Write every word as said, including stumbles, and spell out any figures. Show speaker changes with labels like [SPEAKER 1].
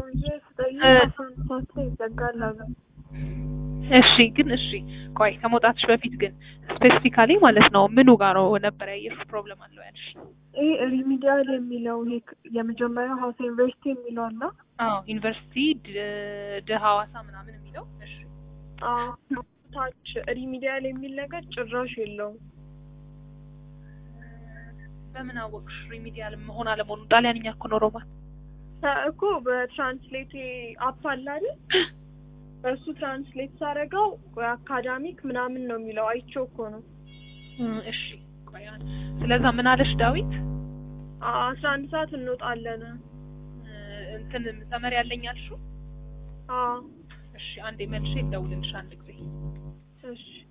[SPEAKER 1] ስጠይቅ አስራ አንድ ሰዓት ላይ ይዘጋል አሉ።
[SPEAKER 2] እሺ ግን እሺ ቆይ ከመውጣትሽ በፊት ግን ስፔሲፊካሊ ማለት ነው ምኑ ጋር ነው ነበር ያየሽ ፕሮብለም አለው ያልሽ?
[SPEAKER 1] ይሄ ሪሚዲያል የሚለው ይሄ የመጀመሪያው ሀዋሳ ዩኒቨርሲቲ የሚለው አለ።
[SPEAKER 2] አዎ ዩኒቨርሲቲ ደ ሐዋሳ ምናምን የሚለው እሺ።
[SPEAKER 1] አዎ ታች ሪሚዲያል የሚል ነገር ጭራሽ የለውም።
[SPEAKER 2] በምን አወቅሽ ሪሚዲያል መሆን አለመሆኑ? ጣሊያንኛ እኮ ነው ሮማን
[SPEAKER 1] እኮ በትራንስሌት አፕ አለ አይደል? እሱ ትራንስሌት ሳደርገው አካዳሚክ ምናምን ነው የሚለው አይቼው እኮ ነው።
[SPEAKER 2] እሺ ቆይ ስለዛ ምን አለሽ ዳዊት?
[SPEAKER 1] አስራ አንድ ሰዓት እንወጣለን
[SPEAKER 2] እንትን ሰመር ያለኝ አልሽው?
[SPEAKER 1] አዎ
[SPEAKER 2] እሺ አንዴ መልሼ እደውልልሽ አንድ ጊዜ።
[SPEAKER 1] እሺ